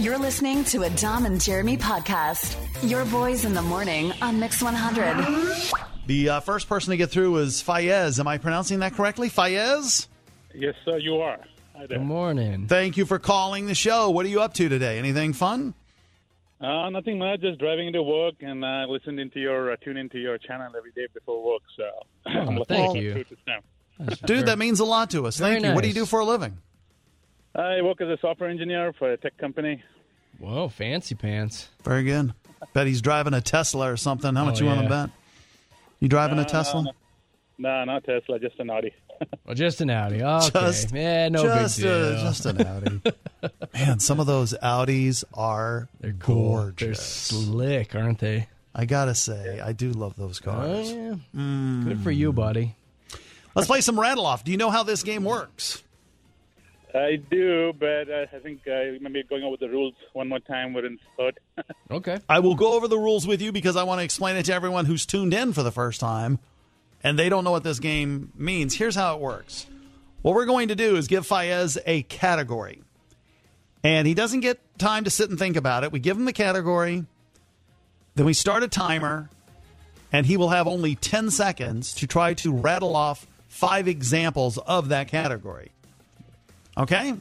You're listening to a Dom and Jeremy podcast. Your boys in the morning on Mix 100. The first person to get through was Fayez. Am I pronouncing that correctly? Fayez? Yes, sir, you are. Hi there. Good morning. Thank you for calling the show. What are you up to today? Anything fun? Nothing much. Just driving into work and tune into your channel every day before work. So I'm looking thank forward you. to it now. Dude, that means a lot to us. Thank you. Very What do you nice. do for a living? I work as a software engineer for a tech company. Whoa, fancy pants. Very good. Bet he's driving a Tesla or something. How much Oh, you want to yeah. bet? You driving a Tesla? No, not Tesla, just an Audi. Well, just an Audi. Okay. No big deal. Just an Audi. Man, some of those Audis are They're cool. They're gorgeous. slick, aren't they? I gotta say, I do love those Oh, cars. yeah. Good for you, buddy. Let's play some Rattle Off. Do you know how this game works? I do, but I think maybe going over the rules one more time wouldn't hurt. Okay. I will go over the rules with you because I want to explain it to everyone who's tuned in for the first time and they don't know what this game means. Here's how it works. What we're going to do is give Fayez a category. And he doesn't get time to sit and think about it. We give him the category, then we start a timer, and he will have only 10 seconds to try to rattle off 5 examples of that category. Okay?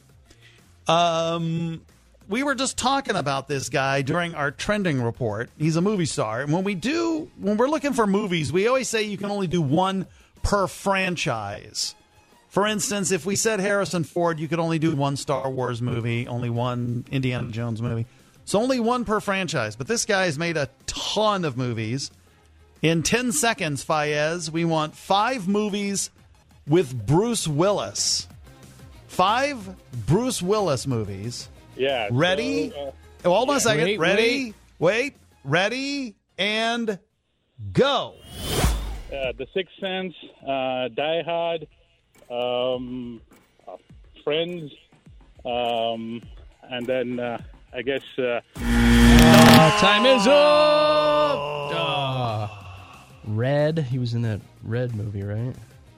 We were just talking about this guy during our trending report. He's a movie star. And when we're looking for movies, we always say you can only do one per franchise. For instance, if we said Harrison Ford, you could only do one Star Wars movie, only one Indiana Jones movie. So only one per franchise. But this guy has made a ton of movies. In 10 seconds, Fayez, we want 5 movies with Bruce Willis. 5 Bruce Willis movies. Yeah. Ready? So, Hold on a second. Wait, Wait. Ready? And go. The Sixth Sense, Die Hard, Friends, and then I guess... Time is up! Red. He was in that Red movie, right?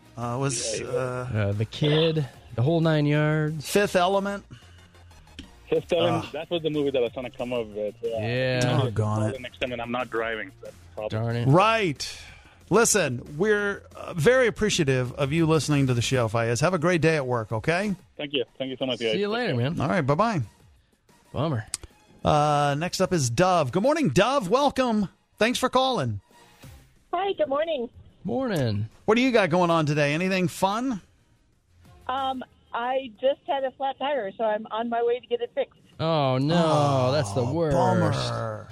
The Kid. The whole 9 yards. Fifth Element. Fifth Element, that was the movie that I was trying to come up with. Yeah. Doggone it. The next time when I'm not driving. That's the problem. Darn it. Right. Listen, we're very appreciative of you listening to the show, Fayez. Have a great day at work, okay? Thank you. Thank you so much, guys. See you later, man. All right, bye-bye. Bummer. Next up is Dove. Good morning, Dove. Welcome. Thanks for calling. Hi, good morning. Morning. What do you got going on today? Anything fun? I just had a flat tire, so I'm on my way to get it fixed. Oh, no. That's the worst. Bummer.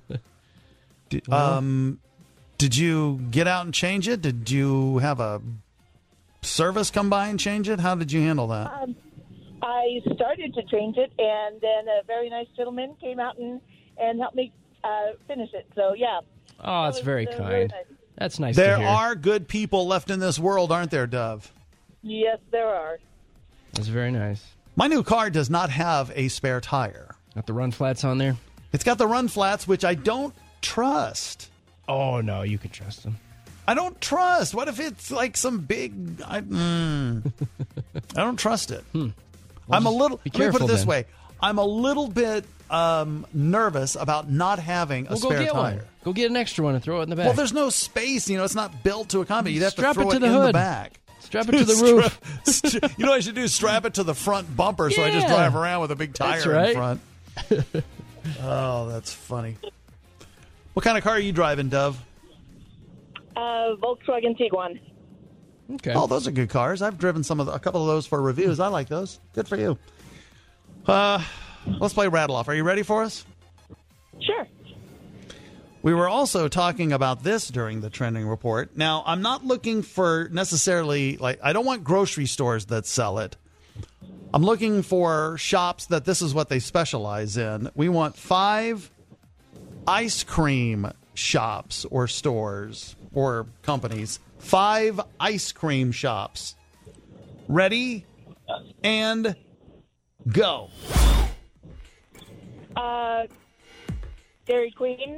Did you get out and change it? Did you have a service come by and change it? How did you handle that? I started to change it, and then a very nice gentleman came out and helped me finish it. So, yeah. Oh, that's very Very kind. nice. That's nice There to hear. are good people left in this world, aren't there, Dove? Yes, there are. That's very nice. My new car does not have a spare tire. Got the run flats on there? It's got the run flats, which I don't trust. Oh, no. You can trust them. I don't trust. What if it's like some big... I don't trust it. I'm a little... be Let me put it careful this then. way. I'm a little bit nervous about not having a Well, go spare get tire. one. Go get an extra one and throw it in the back. Well, there's no space. You know, it's not built to accommodate. You'd have Strap to throw it to the in hood. the back. Strap it to the roof. You know what I should do? Strap it to the front bumper so I just Yeah. drive around with a big tire That's right. in front. Oh, that's funny. What kind of car are you driving, Dove? Volkswagen Tiguan. Okay. Oh, those are good cars. I've driven a couple of those for reviews. I like those. Good for you. Let's play Rattle Off. Are you ready for us? Sure. We were also talking about this during the trending report. Now, I'm not looking for necessarily, I don't want grocery stores that sell it. I'm looking for shops that this is what they specialize in. We want 5 ice cream shops or stores or companies. 5 ice cream shops. Ready? And go. Dairy Queen.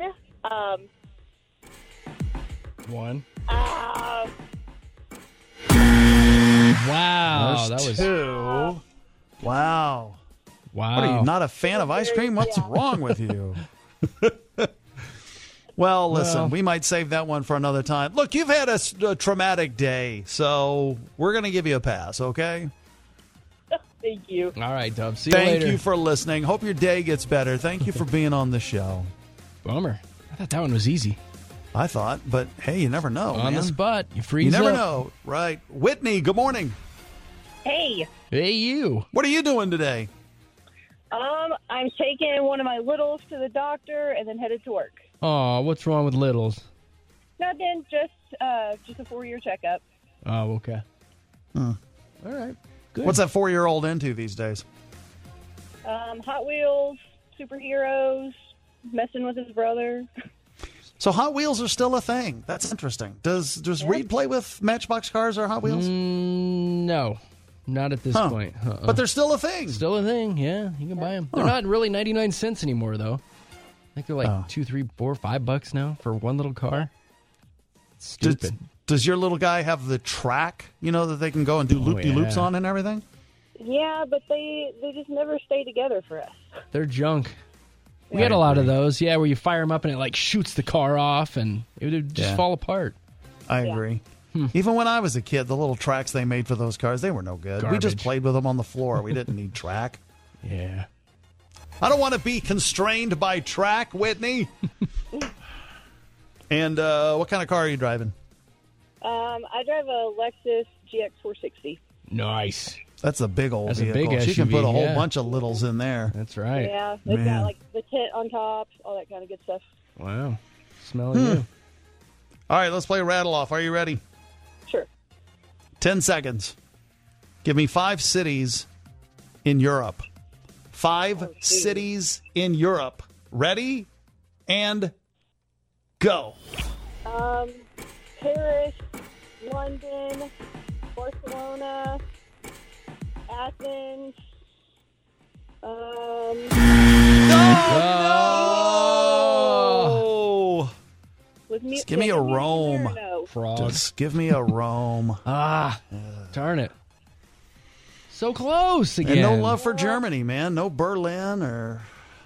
One. Uh, Wow. There's That was 2. Wow. Wow. What are you, not a fan of ice cream? What's wrong with you? Well, listen, we might save that one for another time. Look, you've had a traumatic day, so we're going to give you a pass, okay? Thank you. All right, Dub. See you later. Thank you for listening. Hope your day gets better. Thank you for being on the show. Bummer. I thought that one was easy. I thought, but hey, you never know, On man. the spot. You freeze You never up. know, right? Whitney, good morning. Hey, Hey, you. What are you doing today? I'm taking one of my littles to the doctor and then headed to work. Oh, what's wrong with littles? Nothing, just a 4-year checkup. Oh, okay. All right. Good. What's that 4-year-old into these days? Hot Wheels, superheroes, messing with his brother. So Hot Wheels are still a thing. That's interesting. Does Reed play with Matchbox cars or Hot Wheels? No, not at this point. But they're still a thing. Still a thing, yeah. You can buy them. They're not really 99 cents anymore, though. I think they're like $2, $3, $4, $5 now for one little car. Stupid. Does your little guy have the track, that they can go and do loop-de-loops on and everything? Yeah, but they just never stay together for us. They're junk. We had a lot of those, where you fire them up and it like shoots the car off and it would just fall apart. I agree. Even when I was a kid, the little tracks they made for those cars, they were no good. We just Garbage. played with them on the floor. We didn't need track. Yeah. I don't want to be constrained by track, Whitney. And what kind of car are you driving? I drive a Lexus GX460. Nice. That's a big old That's a vehicle. big She can SUV, put a whole yeah. bunch of littles in there. That's right. Yeah, it's Man. got like the tent on top, all that kind of good stuff. Wow. Smelling you. All right, let's play Rattle Off. Are you ready? Sure. 10 seconds. Give me 5 cities in Europe. 5 cities in Europe. Ready? And go. Paris, London, Barcelona, Athens. Oh! Just give me a Rome. No. Frog. Just give me a Rome. Darn it. So close again. And no love for Germany, man. No Berlin or...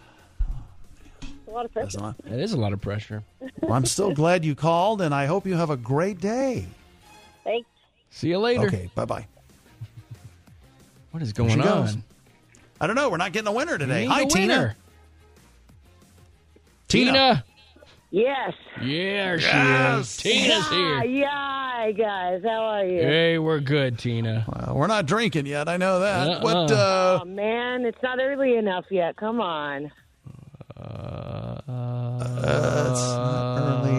A lot of pressure. It is a lot of pressure. Well, I'm still glad you called, and I hope you have a great day. Thanks. See you later. Okay, bye-bye. What is She going goes. on? I don't know. We're not getting a winner today. Ain't Hi, a Tina. winner. Tina. Yes. Yeah, she Yes. is. Tina's here. Yeah, guys. How are you? Hey, we're good, Tina. We're not drinking yet. I know that. What? Oh, man. It's not early enough yet. Come on. It's not early.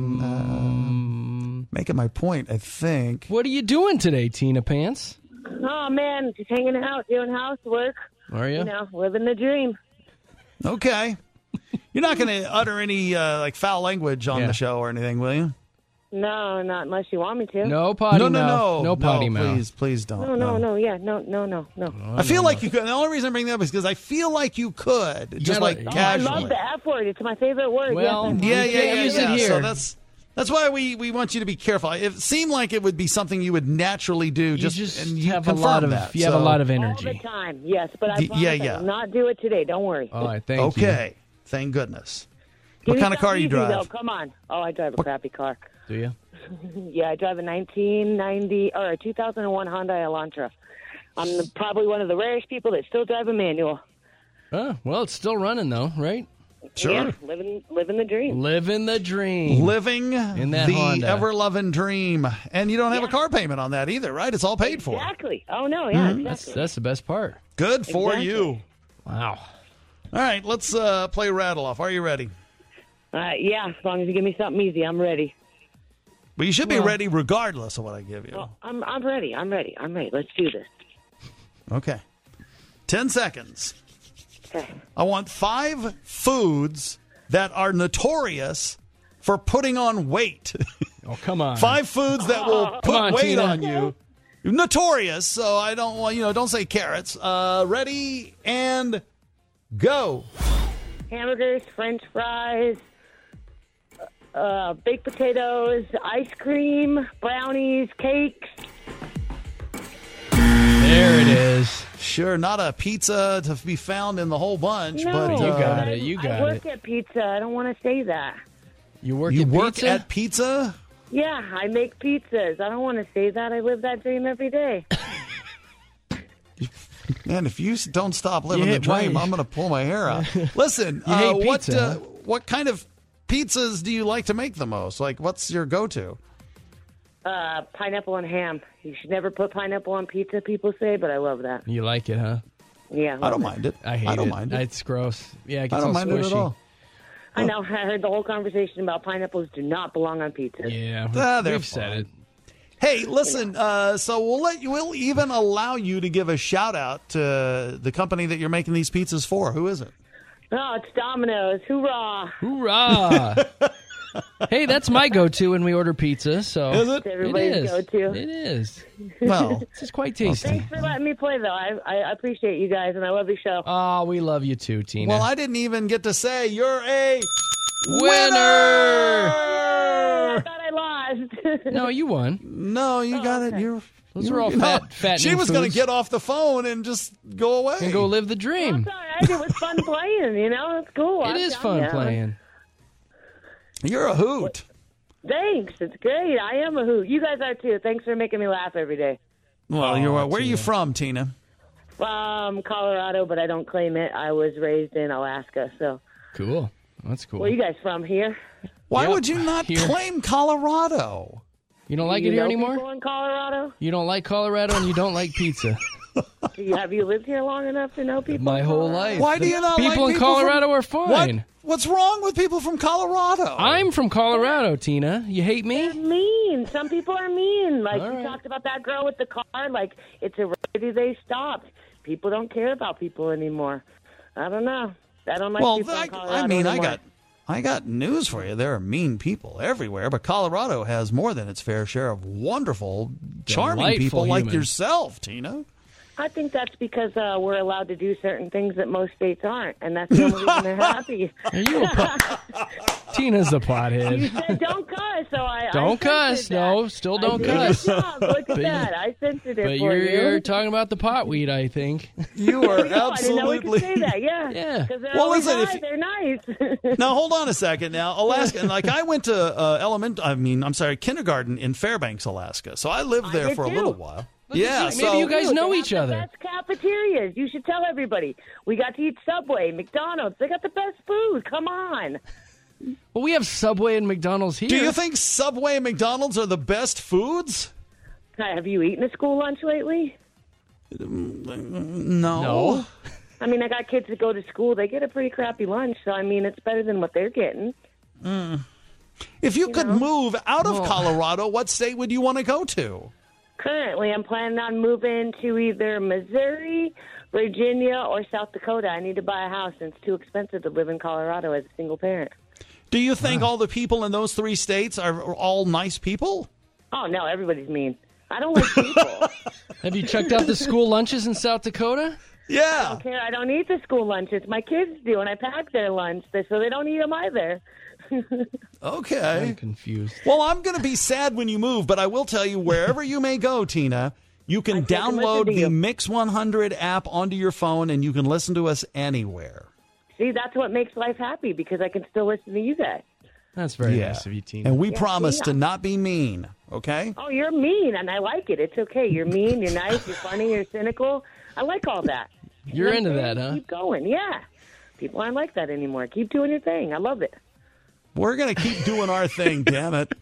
And, making my point, I think. What are you doing today, Tina Pants? Oh, man. Just hanging out, doing housework. Are you? You know, living the dream. Okay. You're not going to utter any foul language on the show or anything, will you? No, not unless you want me to. No potty No, mouth. No potty mouth. Please don't. No. Yeah, no. I feel like you could. The only reason I'm bringing that up is because I feel like you could, just gotta- like Oh, I casually. love the F word. It's my favorite word. Well, yes, Yeah. use it here. So that's why we want you to be careful. It seemed like it would be something you would naturally do. You Just just and you have a lot of confirmed that. you have a So- lot of all the energy. time. Yes, but I Y- promise yeah. I will not do it today. Don't worry. All right, thank you. Okay. Thank goodness. Give What me kind of car something you easy, drive? Though. Come on. Oh, I drive a crappy car. Do you? Yeah, I drive a 1990 or a 2001 Honda Elantra. I'm probably one of the rarest people that still drive a manual. Oh, well, it's still running though, right? Sure. Yeah, living the dream. Living the dream. Living that the Honda. ever-loving dream. And you don't have a car payment on that either, right? It's all paid for. Exactly. Oh no, yeah, That's exactly. the best part. Good for Exactly. you. Wow. All right, let's play Rattle Off. Are you ready? Yeah, as long as you give me something easy, I'm ready. Well, you should be ready regardless of what I give you. Oh, I'm ready. I'm ready. Let's do this. Okay. 10 seconds. Okay. I want 5 foods that are notorious for putting on weight. Oh, come on. 5 foods that will put on, weight Tina. on you. Notorious, so I don't want, don't say carrots. Ready and go. Hamburgers, French fries, baked potatoes, ice cream, brownies, cakes. There it is. Sure, not a pizza to be found in the whole bunch, No, but You got it. You I got work it. at pizza. I don't want to say that. You work you at work pizza? at pizza? Yeah, I make pizzas. I don't want to say that. I live that dream every day. Man, if you don't stop living You the hate my- dream, I'm going to pull my hair out. Listen, You hate what pizza, huh? what kind of pizzas do you like to make the most? Like, what's your go-to? Pineapple and ham. You should never put pineapple on pizza, people say, but I love that. You like it, huh? Yeah, I don't mind it. I hate don't it. mind it. It's gross. Yeah, it I gets don't all mind squishy. it at all. I know. I heard the whole conversation about pineapples do not belong on pizza. Yeah, They're we've said fine. it. Hey, listen. So we'll even allow you to give a shout out to the company that you're making these pizzas for. Who is it? Oh, it's Domino's. Hoorah! Hoorah! Hey, that's my go-to when we order pizza. So Is it? It's everybody's it is. go-to. It is. Well, This is quite tasty. Thanks for letting me play, though. I appreciate you guys, and I love your show. Oh, we love you too, Tina. well, I didn't even get to say you're a Winner! I thought I lost. No, you won. No, you got it. You're. Those you were all no, fat. She was going to get off the phone and just go away. and go live the dream. It's all right. It was fun playing, you know? It's cool. It is fun playing. You're a hoot. Thanks. It's great. I am a hoot. You guys are, too. Thanks for making me laugh every day. Well, where are you from, Tina? Colorado, but I don't claim it. I was raised in Alaska, so. Cool. That's cool. Where are you guys from? Here? Why Yep, would you not here. claim Colorado? You don't like You it here know anymore? people in Colorado? You don't like Colorado and you don't like pizza. Have you lived here long enough to know people? My in whole Colorado? life. Why do you not people like in Colorado are from, fine. What's wrong with people from Colorado? I'm from Colorado, Tina. You hate They're me? mean. Some people are mean. Like All you right. talked about that girl with the car. Like it's a rarity they stopped. People don't care about people anymore. I don't know. I don't like well, people in Colorado I mean, anymore. I got news for you. There are mean people everywhere, but Colorado has more than its fair share of wonderful, charming Delightful people like humans. yourself, Tina. I think that's because we're allowed to do certain things that most states aren't, and that's the only reason they're happy. Are you Tina's a You pothead. said don't cuss, so I Don't censored cuss. that. No, still I don't did a cuss. good job. Look at But you- that. I censored it But for you're you. talking about the potweed, I think. You are No, I didn't know we absolutely. could say that. Yeah. Yeah. Because they're Well, always listen, if nice. you- They're nice. Now hold on a second. Now Alaska, like I went to kindergarten in Fairbanks, Alaska. So I lived there did for a too. little while. at Yeah, you. so Maybe you guys They know have each the other. Best cafeterias. You should tell everybody. We got to eat Subway, McDonald's. They got the best food. Come on. Well, we have Subway and McDonald's here. do you think Subway and McDonald's are the best foods? Have you eaten a school lunch lately? No. No. I mean, I got kids that go to school. They get a pretty crappy lunch, so I mean, it's better than what they're getting. If you could move out of Well- Colorado, what state would you want to go to? Currently, I'm planning on moving to either Missouri, Virginia, or South Dakota. I need to buy a house, and it's too expensive to live in Colorado as a single parent. Do you think all the people in those three states are all nice people? Oh, no, everybody's mean. I don't like people. Have you checked out the school lunches in South Dakota? Yeah. Okay, I don't eat the school lunches. My kids do, and I pack their lunch, so they don't eat them either. Okay. I'm confused. Well, I'm going to be sad when you move, but I will tell you, wherever you may go, Tina, you can can download listen to the you. Mix 100 app onto your phone, and you can listen to us anywhere. See, that's what makes life happy, because I can still listen to you guys. That's very nice of you, Tina. And we promise yeah. to not be mean, okay? Oh, you're mean, and I like it. It's okay. You're mean, you're nice, you're funny, you're cynical. I like all that. You're You know into what I'm that, saying? huh? Keep going, yeah. People aren't like that anymore. Keep doing your thing. I love it. We're going to keep doing our thing, damn it.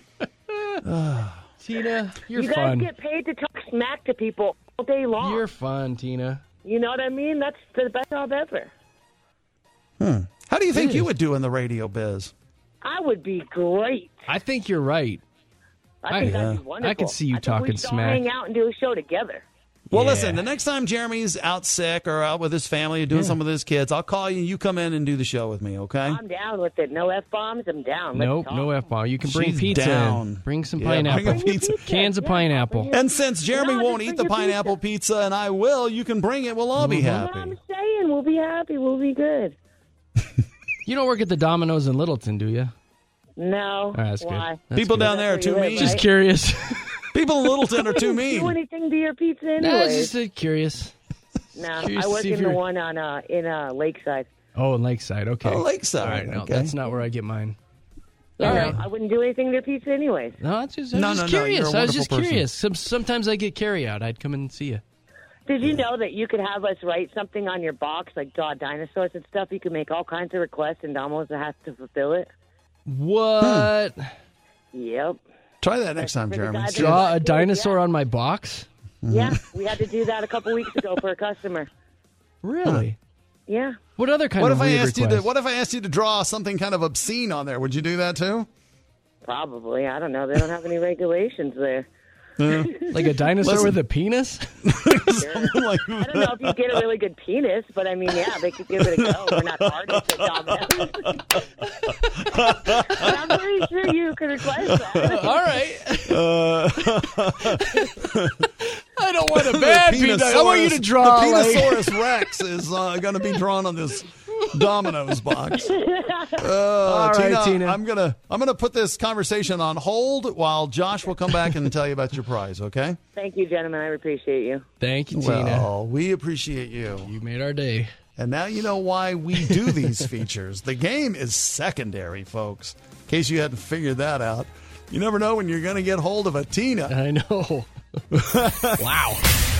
Tina, you're You guys fun. get paid to talk smack to people all day long. You're fun, Tina. You know what I mean? That's the best job ever. How do you think is. you would do in the radio biz? I would be great. I think you're right. I think I- that'd be wonderful. I could see you I think talking we should all smack. hang out and do a show together. Well, Yeah. listen, the next time Jeremy's out sick or out with his family or doing something with his kids, I'll call you and you come in and do the show with me, okay? I'm down with it. No F-bombs. I'm down. Let's Nope, talk. no F-bomb. You can bring She's pizza down. in. Bring some Yeah, pineapple. bring a pizza. Cans of Yeah, pineapple. bring it. And since Jeremy No, won't just eat the bring your pineapple pizza and I will, you can bring it. We'll all be That's what happy. I'm saying. We'll be happy. We'll be good. You don't work at the Domino's in Littleton, do you? No. That's Why? good. That's People good. down there are That's where too you mean. live, Just right? curious. People in Littleton are too Do mean. anything to your pizza Nah, anyways? just curious. No, curious I to work see if in the you're- one on in Lakeside. Oh, in Lakeside. Okay. Oh, Lakeside. All right, no, Okay. that's not where I get mine. You All know, right. I wouldn't do anything to your pizza anyways. No, I was just No, curious. you're a I was wonderful just person. curious. Sometimes I get carry out. I'd come in and see you. Did you know that you could have us write something on your box, like draw dinosaurs and stuff? You can make all kinds of requests, and Domino's has to fulfill it. What? Yep. Try that next time, For the Jeremy. guy that- Draw a dinosaur on my box? Yeah, we had to do that a couple weeks ago for a customer. Really? Yeah. What other kind What of if I weird asked you to? request? What if I asked you to draw something kind of obscene on there? Would you do that too? Probably. I don't know. They don't have any regulations there. Like a dinosaur Listen. with a penis? Something like I don't know if you get a really good penis, but I mean, yeah, they could give it a go. We're not artists at Domino's. But I'm pretty sure you could request that. All right. I don't want a bad penis. I want you to draw the like... Penisaurus Rex is going to be drawn on this Domino's box. All right, Tina. I'm gonna put this conversation on hold while Josh will come back and tell you about your prize. Okay? Thank you, gentlemen. I appreciate you. Thank you, Tina. Well, we appreciate you. You made our day. And now you know why we do these features. The game is secondary, folks. In case you hadn't figured that out. You never know when you're going to get hold of a Tina. I know. Wow.